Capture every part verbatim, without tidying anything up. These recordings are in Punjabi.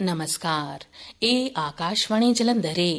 नमस्कार, ਇਹ ਆਕਾਸ਼ਵਾਣੀ ਜਲੰਧਰ ਹੈ।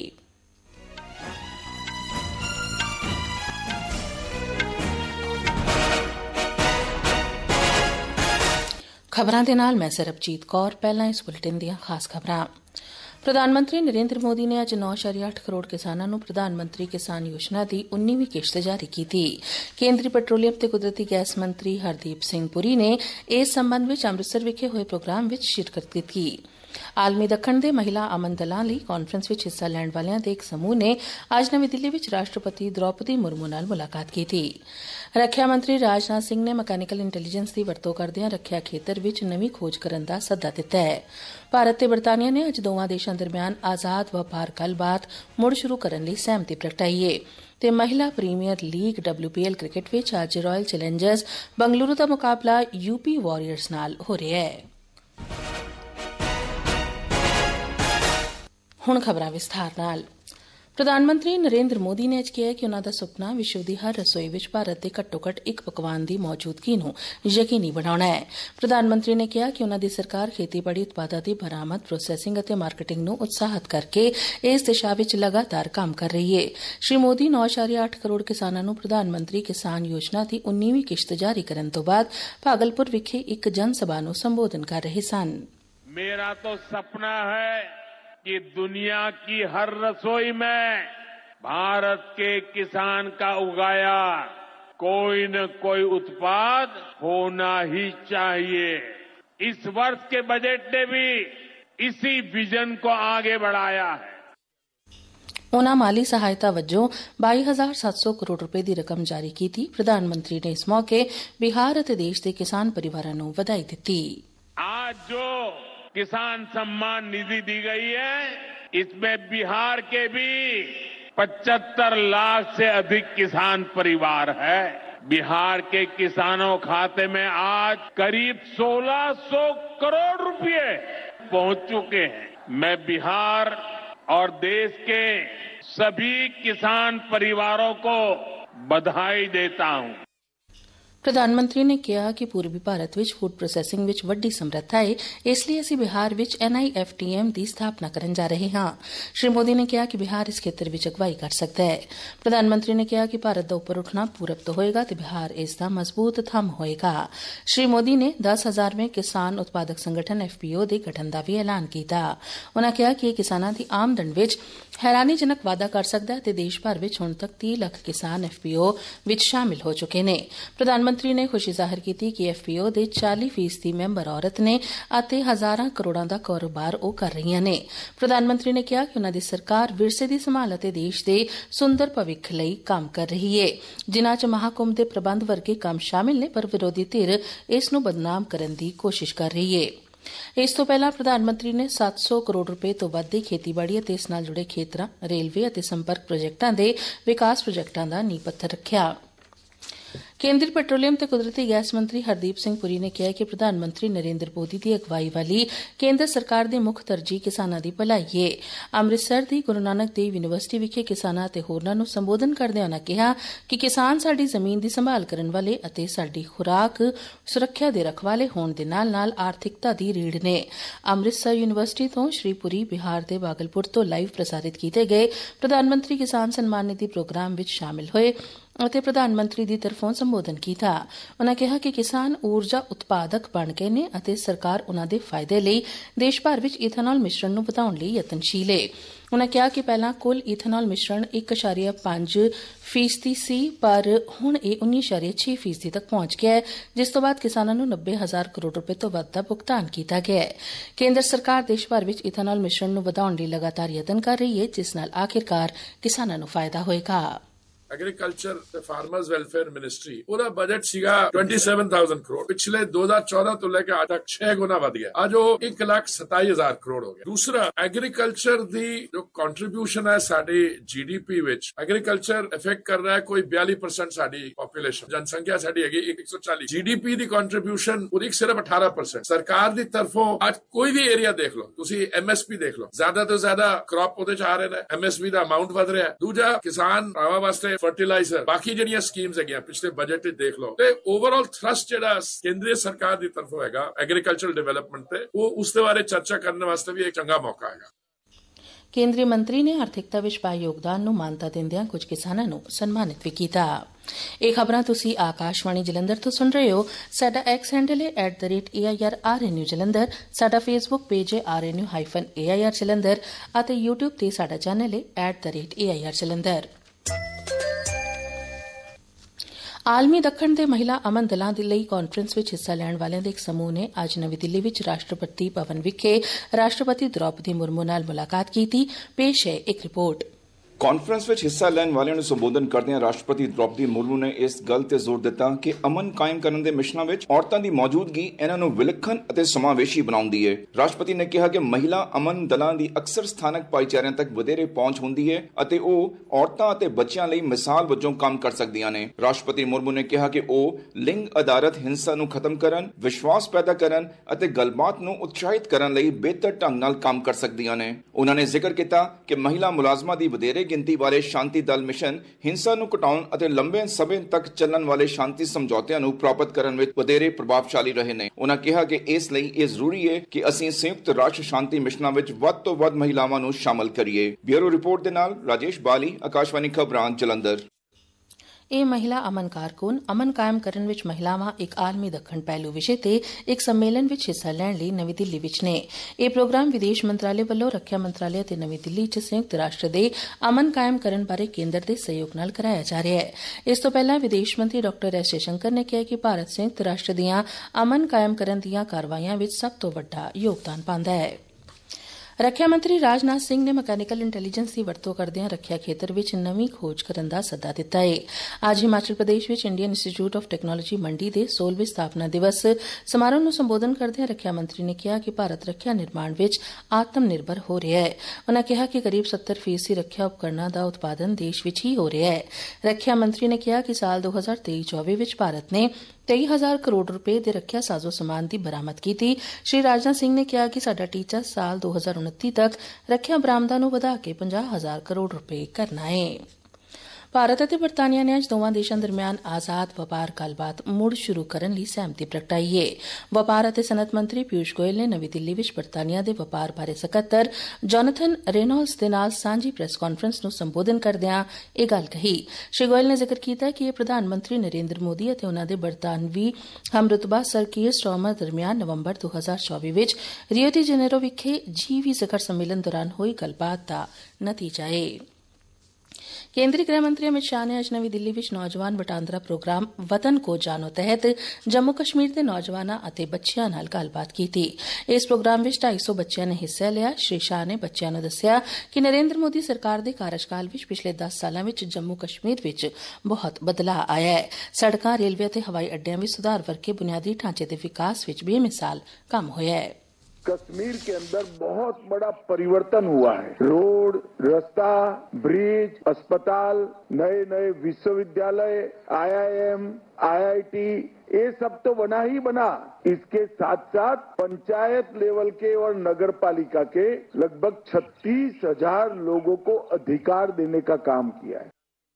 ਖਬਰਾਂ ਦੇ ਨਾਲ ਮੈਂ ਸਰਬਜੀਤ ਕੌਰ। ਪਹਿਲਾਂ ਇਸ ਬੁਲੇਟਿਨ ਦੀਆਂ ਖਾਸ ਖਬਰਾਂ। ਪ੍ਰਧਾਨ ਮੰਤਰੀ ਨਰੇਂਦਰ ਮੋਦੀ ਨੇ ਅੱਜ ਨੌ ਦਸ਼ਮਲਵ ਅੱਠ ਕਰੋੜ ਕਿਸਾਨਾਂ ਨੂੰ ਪ੍ਰਧਾਨ ਮੰਤਰੀ ਕਿਸਾਨ ਯੋਜਨਾ ਦੀ ਉन्नीवीं ਕਿਸ਼ਤ ਜਾਰੀ ਕੀਤੀ। ਕੇਂਦਰੀ ਪੈਟਰੋਲੀਅਮ ਤੇ ਕੁਦਰਤੀ ਗੈਸ ਮੰਤਰੀ ਹਰਦੀਪ ਸਿੰਘ ਪੁਰੀ ਨੇ ਇਸ ਸੰਬੰਧ ਵਿੱਚ ਅੰਮ੍ਰਿਤਸਰ ਵਿਖੇ ਹੋਏ ਪ੍ਰੋਗਰਾਮ ਵਿੱਚ ਸ਼ਿਰਕਤ ਕੀਤੀ। ਆਲਮੀ ਦੱਖਣ ਦੇ ਮਹਿਲਾ ਅਮਨ ਦਲਾਂ ਲਈ ਕਾਨਫਰੰਸ ਵਿੱਚ ਹਿੱਸਾ ਲੈਣ ਵਾਲਿਆਂ ਦੇ ਇੱਕ ਸਮੂਹ ਨੇ ਅੱਜ ਨਵੀਂ ਦਿੱਲੀ ਵਿੱਚ ਰਾਸ਼ਟਰਪਤੀ ਦ੍ਰੌਪਦੀ ਮੁਰਮੂ ਨਾਲ ਮੁਲਾਕਾਤ ਕੀਤੀ। ਰੱਖਿਆ ਮੰਤਰੀ ਰਾਜਨਾਥ ਸਿੰਘ ਨੇ ਮਕੈਨੀਕਲ ਇੰਟੈਲੀਜੈਂਸ ਦੀ ਵਰਤੋਂ ਕਰਦਿਆਂ ਰੱਖਿਆ ਖੇਤਰ ਵਿੱਚ ਨਵੀਂ ਖੋਜ ਕਰਨ ਦਾ ਸੱਦਾ ਦਿੱਤਾ ਹੈ। ਭਾਰਤ ਤੇ ਬਰਤਾਨੀਆ ਨੇ ਅੱਜ ਦੋਵਾਂ ਦੇਸ਼ਾਂ ਦਰਮਿਆਨ ਆਜ਼ਾਦ ਵਪਾਰ ਗੱਲਬਾਤ ਮੁੜ ਸ਼ੁਰੂ ਕਰਨ ਲਈ ਸਹਿਮਤੀ ਪ੍ਰਗਟਾਈ ਹੈ। ਤੇ ਮਹਿਲਾ premier league W P L cricket ਵਿੱਚ ਅੱਜ ਰਾਇਲ ਚੈਲੰਜਰਸ ਬੰਗਲੁਰੂ ਦਾ ਮੁਕਾਬਲਾ ਯੂਪੀ ਵਾਰੀਅਰਸ ਨਾਲ ਹੋ ਰਿਹਾ ਹੈ। ਹੁਣ ਖਬਰਾਂ ਵਿਸਥਾਰ ਨਾਲ। ਪ੍ਰਧਾਨ ਮੰਤਰੀ ਨਰੇਂਦਰ ਮੋਦੀ ਨੇ ਅੱਜ ਕਿਹਾ ਕਿ ਉਨ੍ਹਾਂ ਦਾ ਸੁਪਨਾ ਵਿਸ਼ਵ ਦੀ ਹਰ ਰਸੋਈ ਵਿੱਚ ਭਾਰਤ ਦੇ ਘੱਟੋ-ਘੱਟ ਇੱਕ ਪਕਵਾਨ ਦੀ ਮੌਜੂਦਗੀ ਨੂੰ ਯਕੀਨੀ ਬਣਾਉਣਾ ਹੈ। ਪ੍ਰਧਾਨ ਮੰਤਰੀ ਨੇ ਕਿਹਾ ਕਿ ਉਨ੍ਹਾਂ ਦੀ ਸਰਕਾਰ ਖੇਤੀਬਾੜੀ ਉਤਪਾਦਾਂ ਦੀ ਬਰਾਮਦ, ਪ੍ਰੋਸੈਸਿੰਗ ਅਤੇ ਮਾਰਕੀਟਿੰਗ ਨੂੰ ਉਤਸ਼ਾਹਿਤ ਕਰਕੇ ਇਸ ਦਿਸ਼ਾ ਵਿੱਚ ਲਗਾਤਾਰ ਕੰਮ ਕਰ ਰਹੀ ਹੈ। ਸ਼੍ਰੀ ਮੋਦੀ ਨੌ ਦਸ਼ਮਲਵ ਅੱਠ ਕਰੋੜ ਕਿਸਾਨਾਂ ਨੂੰ ਪ੍ਰਧਾਨ ਮੰਤਰੀ ਕਿਸਾਨ ਯੋਜਨਾ ਦੀ ਉन्नीवीं ਕਿਸ਼ਤ ਜਾਰੀ ਕਰਨ ਤੋਂ ਬਾਅਦ ਭਾਗਲਪੁਰ ਵਿਖੇ ਇੱਕ ਜਨ ਸਭਾ ਨੂੰ ਸੰਬੋਧਨ ਕਰ ਰਹੇ ਸਨ। ਮੇਰਾ ਤਾਂ ਸੁਪਨਾ ਹੈ कि दुनिया की हर रसोई में भारत के किसान का उगाया कोई न कोई उत्पाद होना ही चाहिए। इस वर्ष के बजट ने भी इसी विजन को आगे बढ़ाया है। ਉਨ੍ਹਾਂ ਮਾਲੀ ਸਹਾਇਤਾ ਵਜੋਂ ਬਾਈ ਹਜ਼ਾਰ ਸੱਤ ਸੌ ਕਰੋੜ ਰੁਪਏ ਦੀ ਰਕਮ ਜਾਰੀ ਕੀਤੀ। ਪ੍ਰਧਾਨ ਮੰਤਰੀ ਨੇ ਇਸ ਮੌਕੇ ਬਿਹਾਰ ਅਤੇ ਦੇਸ਼ ਦੇ ਕਿਸਾਨ ਪਰਿਵਾਰਾਂ ਨੂੰ ਵਧਾਈ ਦਿੱਤੀ। आज जो किसान सम्मान निधि दी गई है, इसमें बिहार के भी पचहत्तर लाख से अधिक किसान परिवार है। बिहार के किसानों खाते में आज करीब सोलह सौ करोड़ रुपए पहुंच चुके हैं। मैं बिहार और देश के सभी किसान परिवारों को बधाई देता हूं। ਪ੍ਰਧਾਨ ਮੰਤਰੀ ਨੇ ਕਿਹਾ ਕਿ ਪੂਰਬੀ ਭਾਰਤ ਵਿੱਚ ਫੂਡ ਪ੍ਰੋਸੈਸਿੰਗ ਵਿੱਚ ਵੱਡੀ ਸਮਰੱਥਾ ਹੈ, ਇਸ ਲਈ ਅਸੀਂ ਬਿਹਾਰ ਵਿੱਚ N I F T M ਦੀ ਸਥਾਪਨਾ ਕਰਨ ਜਾ ਰਹੇ ਹਾਂ। ਸ਼੍ਰੀ ਮੋਦੀ ਨੇ ਕਿਹਾ ਕਿ ਬਿਹਾਰ ਇਸ ਖੇਤਰ ਵਿੱਚ ਅਗਵਾਈ ਕਰ ਸਕਦਾ ਹੈ। ਪ੍ਰਧਾਨ ਮੰਤਰੀ ਨੇ ਕਿਹਾ ਕਿ ਭਾਰਤ ਦਾ ਉੱਪਰ ਉੱਠਣਾ ਪੂਰਬ ਤੋਂ ਹੋਏਗਾ ਤੇ ਬਿਹਾਰ ਇਸ ਦਾ ਮਜ਼ਬੂਤ ਥੰਮ ਹੋਏਗਾ। ਸ਼੍ਰੀ ਮੋਦੀ ਨੇ ਦਸ ਹਜ਼ਾਰਵੇਂ ਕਿਸਾਨ ਉਤਪਾਦਕ ਸੰਗਠਨ ਐਫ ਪੀ ਓ ਦੇ ਗਠਨ ਦਾ ਵੀ ਐਲਾਨ ਕੀਤਾ। ਉਨ੍ਹਾਂ ਕਿਹਾ ਕਿ ਇਹ ਕਿਸਾਨਾਂ ਦੀ ਆਮਦਨ ਵਿੱਚ ਹੈਰਾਨੀਜਨਕ ਵਾਧਾ ਕਰ ਸਕਦਾ ਹੈ ਤੇ ਦੇਸ਼ ਭਰ ਵਿੱਚ ਹੁਣ ਤੱਕ ਤੀਹ ਲੱਖ ਕਿਸਾਨ ਐਫ ਪੀ ਓ ਵਿੱਚ ਸ਼ਾਮਿਲ ਹੋ ਚੁੱਕੇ ਨੇ। ਪ੍ਰਧਾਨ ਮੰਤਰੀ ਨੇ ਖੁਸ਼ੀ ਜ਼ਾਹਿਰ ਕੀਤੀ ਕਿ ਐਫ ਪੀ ਓ ਦੇ ਚਾਲੀ ਫੀਸਦੀ ਮੈਂਬਰ ਔਰਤ ਨੇ ਅਤੇ ਹਜ਼ਾਰਾਂ ਕਰੋੜਾਂ ਦਾ ਕਾਰੋਬਾਰ ਉਹ ਕਰ ਰਹੀਆਂ ਨੇ। ਪ੍ਰਧਾਨ ਮੰਤਰੀ ਨੇ ਕਿਹਾ ਕਿ ਉਨ੍ਹਾਂ ਦੀ ਸਰਕਾਰ ਵਿਰਸੇ ਦੀ ਸੰਭਾਲ ਅਤੇ ਦੇਸ਼ ਦੇ ਸੁੰਦਰ ਭਵਿੱਖ ਲਈ ਕੰਮ ਕਰ ਰਹੀ ਹੈ, ਜਿਨ੍ਹਾਂ 'ਚ ਮਹਾਕੁੰਭ ਦੇ ਪ੍ਰਬੰਧ ਵਰਗੇ ਕੰਮ ਸ਼ਾਮਿਲ ਨੇ, ਪਰ ਵਿਰੋਧੀ ਧਿਰ ਇਸ ਨੂੰ ਬਦਨਾਮ ਕਰਨ ਦੀ ਕੋਸ਼ਿਸ਼ ਕਰ ਰਹੀ ਹੈ। ਇਸ ਤੋਂ ਪਹਿਲਾਂ ਪ੍ਰਧਾਨ ਮੰਤਰੀ ਨੇ ਸੱਤ ਸੌ ਕਰੋੜ ਰੁਪਏ ਤੋਂ ਵੱਧ ਦੇ ਖੇਤੀਬਾੜੀ ਅਤੇ ਇਸ ਨਾਲ ਜੁੜੇ ਖੇਤਰਾਂ, ਰੇਲਵੇ ਅਤੇ ਸੰਪਰਕ ਪ੍ਰੋਜੈਕਟਾਂ ਦੇ ਵਿਕਾਸ ਪ੍ਰੋਜੈਕਟਾਂ ਦਾ ਨੀਂਹ ਪੱਥਰ ਰੱਖਿਆ। ਕੇਂਦਰੀ ਪੈਟਰੋਲੀਅਮ ਤੇ ਕੁਦਰਤੀ ਗੈਸ ਮੰਤਰੀ ਹਰਦੀਪ ਸਿੰਘ ਪੁਰੀ ਨੇ ਕਿਹਾ ਕਿ ਪ੍ਰਧਾਨ ਮੰਤਰੀ ਨਰੇਂਦਰ ਮੋਦੀ ਦੀ ਅਗਵਾਈ ਵਾਲੀ ਕੇਂਦਰ ਸਰਕਾਰ ਦੀ ਮੁੱਖ ਤਰਜੀਹ ਕਿਸਾਨਾਂ ਦੀ ਭਲਾਈ ਹੈ। ਅੰਮ੍ਰਿਤਸਰ ਦੀ ਗੁਰੂ ਨਾਨਕ ਦੇਵ ਯੂਨੀਵਰਸਿਟੀ ਵਿਖੇ ਕਿਸਾਨਾਂ ਅਤੇ ਹੋਰਨਾਂ ਨੂੰ ਸੰਬੋਧਨ ਕਰਦਿਆਂ ਉਨ੍ਹਾਂ ਕਿਹਾ ਕਿ ਕਿਸਾਨ ਸਾਡੀ ਜ਼ਮੀਨ ਦੀ ਸੰਭਾਲ ਕਰਨ ਵਾਲੇ ਅਤੇ ਸਾਡੀ ਖੁਰਾਕ ਸੁਰੱਖਿਆ ਦੇ ਰਖਵਾਲੇ ਹੋਣ ਦੇ ਨਾਲ-ਨਾਲ ਆਰਥਿਕਤਾ ਦੀ ਰੀੜ੍ਹ ਨੇ। ਅੰਮ੍ਰਿਤਸਰ ਯੂਨੀਵਰਸਿਟੀ ਤੋਂ ਸ਼੍ਰੀ ਪੁਰੀ ਬਿਹਾਰ ਦੇ ਬਾਗਲਪੁਰ ਤੋਂ ਲਾਈਵ ਪ੍ਰਸਾਰਿਤ ਕੀਤੇ ਗਏ ਪ੍ਰਧਾਨ ਮੰਤਰੀ ਕਿਸਾਨ ਸਨਮਾਨ ਨਿਧੀ ਪ੍ਰੋਗਰਾਮ ਵਿੱਚ ਸ਼ਾਮਿਲ ਹੋਏ ਅਤੇ ਪ੍ਰਧਾਨ ਮੰਤਰੀ ਦੀ ਤਰਫੋਂ ਸੰਬੋਧਨ ਕੀਤਾ। ਉਨ੍ਹਾਂ ਕਿਹਾ ਕਿ ਕਿਸਾਨ ਊਰਜਾ ਉਤਪਾਦਕ ਬਣ ਗਏ ਨੇ ਅਤੇ ਸਰਕਾਰ ਉਨ੍ਹਾਂ ਦੇ ਫਾਇਦੇ ਲਈ ਦੇਸ਼ ਭਰ ਵਿੱਚ ਈਥੇਨੋਲ ਮਿਸ਼ਰਣ ਨੂੰ ਵਧਾਉਣ ਲਈ ਯਤਨਸ਼ੀਲ ਹੈ। ਉਨ੍ਹਾਂ ਕਿਹਾ ਕਿ ਪਹਿਲਾਂ ਕੁੱਲ ਈਥੇਨੋਲ ਮਿਸ਼ਰਣ ਇੱਕ ਦਸ਼ਮਲਵ ਪੰਜ ਫੀਸਦੀ ਸੀ, ਪਰ ਹੁਣ ਇਹ ਉੱਨੀ ਦਸ਼ਮਲਵ ਛੇ ਫੀਸਦੀ ਤੱਕ ਪਹੁੰਚ ਗਿਆ ਹੈ, ਜਿਸ ਤੋਂ ਬਾਅਦ ਕਿਸਾਨਾਂ ਨੂੰ ਨੱਬੇ ਹਜ਼ਾਰ ਕਰੋੜ ਰੁਪਏ ਤੋਂ ਵੱਧ ਦਾ ਭੁਗਤਾਨ ਕੀਤਾ ਗਿਆ ਹੈ। ਕੇਂਦਰ ਸਰਕਾਰ ਦੇਸ਼ ਭਰ ਵਿੱਚ ਈਥੇਨੋਲ ਮਿਸ਼ਰਣ ਨੂੰ ਵਧਾਉਣ ਲਈ ਲਗਾਤਾਰ ਯਤਨ ਕਰ ਰਹੀ ਹੈ, ਜਿਸ ਨਾਲ ਆਖਿਰਕਾਰ ਕਿਸਾਨਾਂ ਨੂੰ ਫਾਇਦਾ ਹੋਏਗਾ। एग्रीकल्चर ਤੇ ਫਾਰਮਰਸ ਵੈਲਫੇਅਰ ਮਿਨਿਸਟਰੀ ਉਹਦਾ ਬਜਟ ਸੀਗਾ ਸੱਤਾਈ ਹਜ਼ਾਰ ਕਰੋੜ, ਪਿਛਲੇ ਦੋ ਹਜ਼ਾਰ ਚੌਦਾਂ ਤੋਂ ਲੈ ਕੇ ਅੱਜ ਤੱਕ ਛੇ ਗੁਣਾ ਵਧ ਗਿਆ। ਅੱਜ ਉਹ ਇੱਕ ਲੱਖ ਸਤਾਈ ਹਜ਼ਾਰ ਕਰੋੜ ਹੋ ਗਿਆ। ਦੂਸਰਾ, ਐਗਰੀਕਲਚਰ ਦੀ ਜੋ ਕੰਟਰੀਬਿਊਸ਼ਨ ਹੈ ਸਾਡੀ ਜੀਡੀਪੀ ਵਿੱਚ, ਐਗਰੀਕਲਚਰ ਇਫੈਕਟ ਕਰ ਰਿਹਾ ਹੈ ਕੋਈ ਬਿਆਲੀ ਪਰਸੈਂਟ ਸਾਡੀ ਪੋਪੂਲੇਸ਼ਨ, ਜਨਸੰਖਿਆ ਸਾਡੀ ਹੈਗੀ ਇੱਕ ਸੌ ਚਾਲੀ। ਜੀਡੀਪੀ ਦੀ ਕੰਟਰੀਬਿਊਸ਼ਨ ਉਹਦੀ ਸਿਰਫ ਅਠਾਰਾਂ ਪਰਸੈਂਟ। ਸਰਕਾਰ ਦੀ ਤਰਫੋਂ ਅੱਜ ਕੋਈ ਵੀ ਏਰੀਆ ਦੇਖ ਲਓ ਤੁਸੀਂ, ਐਮਐਸਪੀ ਦੇਖ ਲਓ, ਜ਼ਿਆਦਾ ਤੋਂ ਜ਼ਿਆਦਾ ਕ੍ਰੌਪ ਉਹਦੇ ਚ ਆ ਰਹੇ ਨੇ, ਐਮਐਸਪੀ ਦਾ ਅਮਾਉਂਟ ਵਧ ਰਿਹਾ ਹੈ। ਦੂਜਾ, ਕਿਸਾਨ ਭਰਾਵਾਂ ਵਾਸਤੇ फर्टिलाइजर, बाकी ਜਿਹੜੀਆਂ ਸਕੀਮਸ ਹੈਗੀਆਂ ਪਿਛਲੇ ਬਜਟ ਵਿੱਚ ਦੇਖ ਲਓ ਤੇ ਓਵਰਆਲ ਥਰਸਟ ਜਿਹੜਾ ਕੇਂਦਰੀ ਸਰਕਾਰ ਦੀ ਤਰਫੋਂ ਹੈਗਾ ਐਗਰੀਕਲਚਰਲ ਡਿਵੈਲਪਮੈਂਟ ਤੇ ਉਹ ਉਸ ਦੇ ਬਾਰੇ ਚਰਚਾ ਕਰਨ ਵਾਸਤੇ ਵੀ ਇੱਕ ਚੰਗਾ ਮੌਕਾ ਹੈਗਾ। ਕੇਂਦਰੀ ਮੰਤਰੀ ਨੇ ਆਰਥਿਕਤਾ ਵਿੱਚ ਪਾਏ ਯੋਗਦਾਨ ਨੂੰ ਮਾਨਤਾ ਦਿੰਦਿਆਂ ਕੁਝ ਕਿਸਾਨਾਂ ਨੂੰ ਸਨਮਾਨਿਤ ਵੀ ਕੀਤਾ। ਇਹ ਖਬਰਾਂ ਤੁਸੀਂ ਆਕਾਸ਼ਵਾਣੀ ਜਲੰਧਰ ਤੋਂ ਸੁਣ ਰਹੇ ਹੋ। ਸਾਡਾ ਐਕਸ ਹੈਂਡਲ ਹੈ at the rate A I R R N U Jalandhar. ਸਾਡਾ ਫੇਸਬੁੱਕ ਪੇਜ ਹੈ R N U hyphen A I R Jalandhar ਅਤੇ ਯੂਟਿਊਬ ਤੇ ਸਾਡਾ ਚੈਨਲ ਹੈ at the rate A I R Jalandhar. ਆਲਮੀ ਦੱਖਣ ਦੇ ਮਹਿਲਾ ਅਮਨ ਦਲਾਂ ਦੇ ਲਈ ਕਾਨਫਰੰਸ ਵਿੱਚ ਹਿੱਸਾ ਲੈਣ ਵਾਲਿਆਂ ਦੇ ਇੱਕ ਸਮੂਹ ਨੇ ਅੱਜ ਨਵੀਂ ਦਿੱਲੀ ਵਿੱਚ ਰਾਸ਼ਟਰਪਤੀ ਭਵਨ ਵਿਖੇ ਰਾਸ਼ਟਰਪਤੀ ਦ੍ਰੌਪਦੀ ਮੁਰਮੂ ਨਾਲ ਮੁਲਾਕਾਤ ਕੀਤੀ। ਪੇਸ਼ ਹੈ ਇੱਕ ਰਿਪੋਰਟ। ਕਾਨਫਰੰਸ ਵਿੱਚ ਹਿੱਸਾ ਲੈਣ ਵਾਲਿਆਂ ਨੂੰ ਸੰਬੋਧਨ ਕਰਦਿਆਂ ਰਾਸ਼ਟਰਪਤੀ ਦ੍ਰੌਪਦੀ ਮੁਰਮੂ ਨੇ ਇਸ ਗੱਲ ਤੇ ਜ਼ੋਰ ਦਿੱਤਾ ਕਿ ਅਮਨ ਕਾਇਮ ਕਰਨ ਦੇ ਮਿਸ਼ਨਾਂ ਵਿੱਚ ਔਰਤਾਂ ਦੀ ਮੌਜੂਦਗੀ ਇਹਨਾਂ ਨੂੰ ਵਿਲੱਖਣ ਅਤੇ ਸਮਾਵੇਸ਼ੀ ਬਣਾਉਂਦੀ ਹੈ। ਰਾਸ਼ਟਰਪਤੀ ਨੇ ਕਿਹਾ ਕਿ ਮਹਿਲਾ ਅਮਨ ਦਲਾਂ ਦੀ ਅਕਸਰ ਸਥਾਨਕ ਭਾਈਚਾਰਿਆਂ ਤੱਕ ਵਧੇਰੇ ਪਹੁੰਚ ਹੁੰਦੀ ਹੈ ਅਤੇ ਉਹ ਔਰਤਾਂ ਅਤੇ ਬੱਚਿਆਂ ਲਈ ਮਿਸਾਲ ਵਜੋਂ ਕੰਮ ਕਰ ਸਕਦੀਆਂ ਨੇ। ਰਾਸ਼ਟਰਪਤੀ ਮੁਰਮੂ ਨੇ ਕਿਹਾ ਕਿ ਉਹ ਲਿੰਗ ਆਧਾਰਿਤ ਹਿੰਸਾ ਨੂੰ ਖਤਮ ਕਰਨ, ਵਿਸ਼ਵਾਸ ਪੈਦਾ ਕਰਨ ਅਤੇ ਗੱਲਬਾਤ ਨੂੰ ਉਤਸ਼ਾਹਿਤ ਕਰਨ ਲਈ ਬਿਹਤਰ ਢੰਗ ਨਾਲ ਕੰਮ ਕਰ ਸਕਦੀਆਂ ਨੇ। ਉਹਨਾਂ ਨੇ ਜ਼ਿਕਰ ਕੀਤਾ ਕਿ ਮਹਿਲਾ ਮੁਲਾਜ਼ਮਾਂ ਦੀ ਵਧੇਰੇ ਗਿਣਤੀ ਵਾਲੇ ਸ਼ਾਂਤੀ ਦਲ ਮਿਸ਼ਨ ਹਿੰਸਾ ਨੂੰ ਘਟਾਉਣ ਅਤੇ ਲੰਬੇ ਸਮੇਂ ਤੱਕ ਚੱਲਣ ਵਾਲੇ ਸ਼ਾਂਤੀ ਸਮਝੌਤਿਆਂ ਨੂੰ ਪ੍ਰਾਪਤ ਕਰਨ ਵਿੱਚ ਵਧੇਰੇ ਪ੍ਰਭਾਵਸ਼ਾਲੀ ਰਹੇ ਨੇ। ਉਹਨਾਂ ਕਿਹਾ ਕਿ ਇਸ ਲਈ ਇਹ ਜ਼ਰੂਰੀ ਹੈ ਕਿ ਅਸੀਂ ਸੰਯੁਕਤ ਰਾਸ਼ਟਰ ਸ਼ਾਂਤੀ ਮਿਸ਼ਨਾਂ ਵਿੱਚ ਵੱਧ ਤੋਂ ਵੱਧ ਮਹਿਲਾਵਾਂ ਨੂੰ ਸ਼ਾਮਲ ਕਰੀਏ। ਬਿਊਰੋ ਰਿਪੋਰਟ ਦੇ ਨਾਲ ਰਾਜੇਸ਼ ਬਾਲੀ, ਆਕਾਸ਼ਵਾਣੀ ਖਬਰਾਂ ਜਲੰਧਰ। ਇਹ ਮਹਿਲਾ ਅਮਨ ਕਾਰਕੁਨ ਅਮਨ ਕਾਇਮ ਕਰਨ ਵਿੱਚ ਮਹਿਲਾਵਾਂ ਇੱਕ ਆਲਮੀ ਦੱਖਣ ਪਹਿਲੂ ਵਿਸ਼ੇ ਤੇ ਇੱਕ ਸੰਮੇਲਨ ਵਿੱਚ ਹਿੱਸਾ ਲੈਣ ਲਈ ਨਵੀਂ ਦਿੱਲੀ ਵਿੱਚ ਨੇ। ਇਹ ਪ੍ਰੋਗਰਾਮ ਵਿਦੇਸ਼ ਮੰਤਰਾਲੇ ਵੱਲੋਂ ਰੱਖਿਆ ਮੰਤਰਾਲੇ ਅਤੇ ਨਵੀਂ ਦਿੱਲੀ ਚ ਸੰਯੁਕਤ ਰਾਸ਼ਟਰ ਦੇ ਅਮਨ ਕਾਇਮ ਕਰਨ ਬਾਰੇ ਕੇਂਦਰ ਦੇ ਸਹਿਯੋਗ ਨਾਲ ਕਰਾਇਆ ਜਾ ਰਿਹਾ ਹੈ। ਇਸ ਤੋਂ ਪਹਿਲਾਂ ਵਿਦੇਸ਼ ਮੰਤਰੀ ਡਾਕਟਰ ਐਸ ਜੈਸ਼ੰਕਰ ਨੇ ਕਿਹਾ ਕਿ ਭਾਰਤ ਸੰਯੁਕਤ ਰਾਸ਼ਟਰ ਦੀਆਂ ਅਮਨ ਕਾਇਮ ਕਰਨ ਦੀਆਂ ਕਾਰਵਾਈਆਂ ਵਿੱਚ ਸਭ ਤੋਂ ਵੱਡਾ ਯੋਗਦਾਨ ਪਾਉਂਦਾ ਹੈ। ਰੱਖਿਆ ਮੰਤਰੀ ਰਾਜਨਾਥ ਸਿੰਘ ਨੇ ਮਕੈਨੀਕਲ ਇੰਟੈਲੀਜੈਂਸ ਦੀ ਵਰਤੋਂ ਕਰਦਿਆਂ ਰੱਖਿਆ ਖੇਤਰ ਵਿੱਚ ਨਵੀਂ ਖੋਜ ਕਰਨ ਦਾ ਸੱਦਾ ਦਿੱਤਾ ਹੈ। ਅੱਜ ਹਿਮਾਚਲ ਪ੍ਰਦੇਸ਼ ਵਿੱਚ ਇੰਡੀਅਨ ਇੰਸਟੀਚਿਊਟ ਆਫ ਟੈਕਨੋਲੋਜੀ ਮੰਡੀ ਦੇ ਸੋਲ੍ਹਵੇਂ ਸਥਾਪਨਾ ਦਿਵਸ ਸਮਾਰੋਹ ਨੂੰ ਸੰਬੋਧਨ ਕਰਦਿਆਂ ਰੱਖਿਆ ਮੰਤਰੀ ਨੇ ਕਿਹਾ ਕਿ ਭਾਰਤ ਰੱਖਿਆ ਨਿਰਮਾਣ ਵਿੱਚ ਆਤਮ ਨਿਰਭਰ ਹੋ ਰਿਹਾ ਹੈ। ਉਨ੍ਹਾਂ ਕਿਹਾ ਕਿ ਕਰੀਬ ਸੱਤਰ ਫੀਸਦੀ ਰੱਖਿਆ ਉਪਕਰਨਾਂ ਦਾ ਉਤਪਾਦਨ ਦੇਸ਼ ਵਿੱਚ ਹੀ ਹੋ ਰਿਹਾ ਹੈ। ਰੱਖਿਆ ਮੰਤਰੀ ਨੇ ਕਿਹਾ ਕਿ ਸਾਲ ਦੋ ਹਜ਼ਾਰ ਤੇਈ ਚੌਵੀ ਵਿੱਚ ਭਾਰਤ ਨੇ ਤੇਈ ਹਜ਼ਾਰ ਕਰੋੜ ਰੁਪਏ ਦੇ ਰੱਖਿਆ ਸਾਜ਼ੋ ਸਮਾਨ ਦੀ ਬਰਾਮਦ ਕੀਤੀ। ਸ਼੍ਰੀ ਰਾਜਨਾਥ ਸਿੰਘ ਨੇ ਕਿਹਾ ਕਿ ਸਾਡਾ ਟੀਚਾ ਸਾਲ ਦੋ ਹਜ਼ਾਰ ਉਨੱਤੀ ਤੱਕ ਰੱਖਿਆ ਬਰਾਮਦਾਂ ਨੂੰ ਵਧਾ ਕੇ ਪੰਜਾਹ ਹਜ਼ਾਰ ਕਰੋੜ ਰੁਪਏ ਕਰਨਾ ਹੈ। ਭਾਰਤ ਅਤੇ ਬਰਤਾਨੀਆ ਨੇ ਅੱਜ ਦੋਵਾਂ ਦੇਸ਼ਾਂ ਦਰਮਿਆਨ ਆਜ਼ਾਦ ਵਪਾਰ ਗੱਲਬਾਤ ਮੁੜ ਸ਼ੁਰੂ ਕਰਨ ਲਈ ਸਹਿਮਤੀ ਪ੍ਰਗਟਾਈ ਹੈ। ਵਪਾਰ ਅਤੇ ਸਨਅਤ ਮੰਤਰੀ ਪਿਊਸ਼ ਗੋਇਲ ਨੇ ਨਵੀਂ ਦਿੱਲੀ ਵਿੱਚ ਬਰਤਾਨੀਆ ਦੇ ਵਪਾਰ ਬਾਰੇ ਸਕੱਤਰ ਜੋਨਾਥਨ ਰੇਨੋਲਡਸ ਦੇ ਨਾਲ ਸਾਂਝੀ ਪ੍ਰੈਸ ਕਾਨਫਰੰਸ ਨੂੰ ਸੰਬੋਧਨ ਕਰਦਿਆਂ ਇਹ ਗੱਲ ਕਹੀ। ਸ਼੍ਰੀ ਗੋਇਲ ਨੇ ਜ਼ਿਕਰ ਕੀਤਾ ਕਿ ਇਹ ਪ੍ਰਧਾਨ ਮੰਤਰੀ ਨਰਿੰਦਰ ਮੋਦੀ ਅਤੇ ਉਨ੍ਹਾਂ ਦੇ ਬਰਤਾਨਵੀ ਹਮਰੁਤਬਾ ਸਰ ਕੀਰ ਸਟਾਰਮਰ ਦਰਮਿਆਨ ਨਵੰਬਰ ਦੋ ਹਜ਼ਾਰ ਚੌਵੀ ਵਿੱਚ ਰੀਓ ਡੀ ਜਨੇਰੋ ਵਿਖੇ ਜੀ ਵੀਹ ਸਿਖਰ ਸੰਮੇਲਨ ਦੌਰਾਨ ਹੋਈ ਗੱਲਬਾਤ ਦਾ ਨਤੀਜਾ ਹੈ। ਕੇਂਦਰੀ ਗ੍ਰਹਿ ਮੰਤਰੀ ਅਮਿਤ ਸ਼ਾਹ ਨੇ ਅੱਜ ਨਵੀਂ ਦਿੱਲੀ ਵਿੱਚ ਨੌਜਵਾਨ ਵਟਾਂਦਰਾ ਪ੍ਰੋਗਰਾਮ ਵਤਨ ਕੋ ਜਾਨੋ ਤਹਿਤ ਜੰਮੂ ਕਸ਼ਮੀਰ ਦੇ ਨੌਜਵਾਨਾਂ ਅਤੇ ਬੱਚਿਆਂ ਨਾਲ ਗੱਲਬਾਤ ਕੀਤੀ। ਇਸ ਪ੍ਰੋਗਰਾਮ ਵਿੱਚ ਢਾਈ ਸੌ ਬੱਚਿਆਂ ਨੇ ਹਿੱਸਾ ਲਿਆ। ਸ਼੍ਰੀ ਸ਼ਾਹ ਨੇ ਬੱਚਿਆਂ ਨੂੰ ਦੱਸਿਆ ਕਿ ਨਰਿੰਦਰ ਮੋਦੀ ਸਰਕਾਰ ਦੇ ਕਾਰਜਕਾਲ ਵਿੱਚ ਪਿਛਲੇ ਦਸ ਸਾਲਾਂ ਵਿੱਚ ਜੰਮੂ ਕਸ਼ਮੀਰ ਵਿੱਚ ਬਹੁਤ ਬਦਲਾਅ ਆਇਆ ਹੈ। ਸੜਕਾਂ, ਰੇਲਵੇ ਅਤੇ ਹਵਾਈ ਅੱਡਿਆਂ ਵਿੱਚ ਸੁਧਾਰ ਵਰਗੇ ਬੁਨਿਆਦੀ ਢਾਂਚੇ ਦੇ ਵਿਕਾਸ ਵਿੱਚ ਬੇਮਿਸਾਲ ਕੰਮ ਹੋਇਆ है। कश्मीर के अंदर बहुत बड़ा परिवर्तन हुआ है। रोड, रास्ता, ब्रिज, अस्पताल, नए नए विश्वविद्यालय, आई I am, I I T, ये सब तो बना ही बना। इसके साथ साथ पंचायत लेवल के और नगर पालिका के लगभग छत्तीस हजार लोगों को अधिकार देने का काम किया है।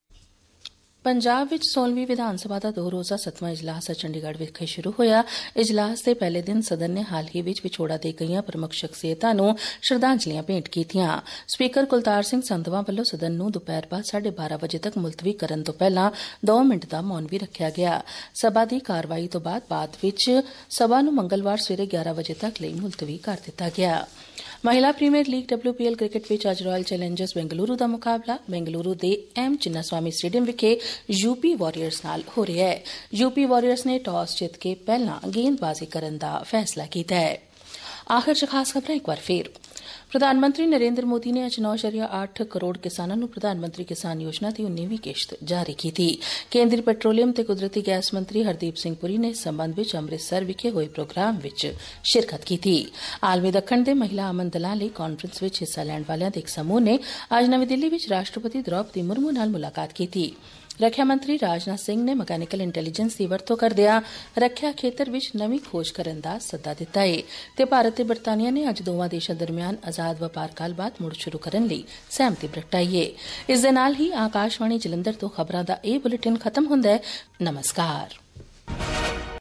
ਪੰਜਾਬ ਵਿੱਚ ਸੋਲ੍ਹਵੀਂ ਵਿਧਾਨ ਸਭਾ ਦਾ ਦੋ ਰੋਜ਼ਾ ਸੱਤਵਾਂ ਇਜਲਾਸ ਚੰਡੀਗੜ੍ਹ ਵਿਖੇ ਸ਼ੁਰੂ ਹੋਇਆ। ਇਜਲਾਸ ਦੇ ਪਹਿਲੇ ਦਿਨ ਸਦਨ ਨੇ ਹਾਲ ਹੀ ਵਿੱਚ ਵਿਛੋੜਾ ਦੇ ਗਈਆਂ ਪ੍ਰਮੁੱਖ ਸ਼ਖਸੀਅਤਾਂ ਨੂੰ ਸ਼ਰਧਾਂਜਲੀਆਂ ਭੇਂਟ ਕੀਤੀਆਂ। ਸਪੀਕਰ ਕੁਲਤਾਰ ਸਿੰਘ ਸੰਧਵਾਂ ਵੱਲੋਂ ਸਦਨ ਨੂੰ ਦੁਪਹਿਰ ਬਾਅਦ ਸਾਢੇ ਬਾਰਾਂ ਵਜੇ ਤੱਕ ਮੁਲਤਵੀ ਕਰਨ ਤੋਂ ਪਹਿਲਾਂ ਦੋ ਮਿੰਟ ਦਾ ਮੌਨ ਵੀ ਰੱਖਿਆ ਗਿਆ। ਸਭਾ ਦੀ ਕਾਰਵਾਈ ਤੋਂ ਬਾਅਦ ਬਾਅਦ ਵਿੱਚ ਸਭਾ ਨੂੰ ਮੰਗਲਵਾਰ ਸਵੇਰੇ ਗਿਆਰਾਂ ਵਜੇ ਤੱਕ ਲਈ ਮੁਲਤਵੀ ਕਰ ਦਿੱਤਾ ਗਿਆ। ਮਹਿਲਾ premier league W P L cricket ਵਿੱਚ ਅੱਜ ਰਾਇਲ ਚੈਲੰਜਰਸ ਬੈਂਗਲੁਰੂ ਦਾ ਮੁਕਾਬਲਾ ਬੈਂਗਲੁਰੂ ਦੇ ਐਮ ਚਿੰਨਾਸਵਾਮੀ ਸਟੇਡੀਅਮ ਵਿਖੇ ਯੂਪੀ ਵਾਰੀਅਰਸ ਨਾਲ ਹੋ ਰਿਹਾ ਹੈ। ਯੂਪੀ ਵਾਰੀਅਰਸ ਨੇ ਟਾਸ ਜਿੱਤ ਕੇ ਪਹਿਲਾਂ ਗੇਂਦਬਾਜ਼ੀ ਕਰਨ ਦਾ ਫੈਸਲਾ ਕੀਤਾ ਹੈ। ਆਖਰ ਚ ਖਾਸ ਖਬਰਾਂ ਇੱਕ ਵਾਰ ਫੇਰ। ਪ੍ਰਧਾਨ ਮੰਤਰੀ ਨਰਿੰਦਰ ਮੋਦੀ ਨੇ ਅੱਜ ਨੌ ਦਸ਼ਮਲਵ ਅੱਠ ਕਰੋੜ ਕਿਸਾਨਾਂ ਨੂੰ ਪ੍ਰਧਾਨ ਮੰਤਰੀ ਕਿਸਾਨ ਯੋਜਨਾ ਦੀ ਉन्नीवीं ਕਿਸ਼ਤ ਜਾਰੀ ਕੀਤੀ। ਕੇਂਦਰੀ ਪੈਟਰੋਲੀਅਮ ਤੇ ਕੁਦਰਤੀ ਗੈਸ ਮੰਤਰੀ ਹਰਦੀਪ ਸਿੰਘ ਪੁਰੀ ਨੇ ਇਸ ਸੰਬੰਧ ਵਿੱਚ ਅੰਮ੍ਰਿਤਸਰ ਵਿਖੇ ਹੋਏ ਪ੍ਰੋਗਰਾਮ ਵਿੱਚ ਸ਼ਿਰਕਤ ਕੀਤੀ। ਆਲਮੀ ਦੱਖਣ ਦੇ ਮਹਿਲਾ ਅਮਨ ਦਲਾਂ ਲਈ ਕਾਨਫਰੰਸ ਵਿੱਚ ਹਿੱਸਾ ਲੈਣ ਵਾਲਿਆਂ ਦੇ ਇੱਕ ਸਮੂਹ ਨੇ ਅੱਜ ਨਵੀਂ ਦਿੱਲੀ ਵਿੱਚ ਰਾਸ਼ਟਰਪਤੀ ਦ੍ਰੌਪਦੀ ਮੁਰਮੂ ਨਾਲ ਮੁਲਾਕਾਤ ਕੀਤੀ। ਰੱਖਿਆ ਮੰਤਰੀ ਰਾਜਨਾਥ ਸਿੰਘ ਨੇ ਮਕੈਨੀਕਲ ਇੰਟੈਲੀਜੈਂਸ ਦੀ ਵਰਤੋਂ ਕਰਦਿਆਂ ਰੱਖਿਆ ਖੇਤਰ ਵਿੱਚ ਨਵੀਂ ਖੋਜ ਕਰਨ ਦਾ ਸੱਦਾ ਦਿੱਤਾ ਹੈ ਤੇ ਭਾਰਤ ਤੇ ਬਰਤਾਨੀਆ ਨੇ ਅੱਜ ਦੋਵਾਂ ਦੇਸ਼ਾਂ ਦਰਮਿਆਨ ਆਜ਼ਾਦ ਵਪਾਰ ਗੱਲਬਾਤ ਮੁੜ ਸ਼ੁਰੂ ਕਰਨ ਲਈ ਸਹਿਮਤੀ ਪ੍ਰਗਟਾਈ ਹੈ। ਇਸ ਦੇ ਨਾਲ ਹੀ ਆਕਾਸ਼ਵਾਣੀ ਜਲੰਧਰ ਤੋਂ ਖਬਰਾਂ ਦਾ ਇਹ ਬੁਲੇਟਿਨ ਖਤਮ ਹੁੰਦਾ ਹੈ। ਨਮਸਕਾਰ।